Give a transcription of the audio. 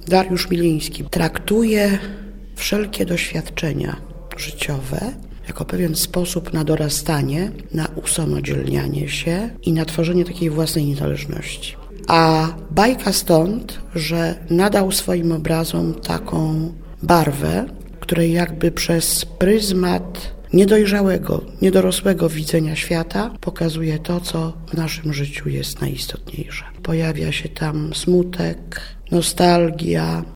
Dariusz Miliński traktuje wszelkie doświadczenia życiowe jako pewien sposób na dorastanie, na usamodzielnianie się i na tworzenie takiej własnej niezależności. A bajka stąd, że nadał swoim obrazom taką barwę, której jakby przez pryzmat niedojrzałego, niedorosłego widzenia świata pokazuje to, co w naszym życiu jest najistotniejsze. Pojawia się tam smutek, nostalgia,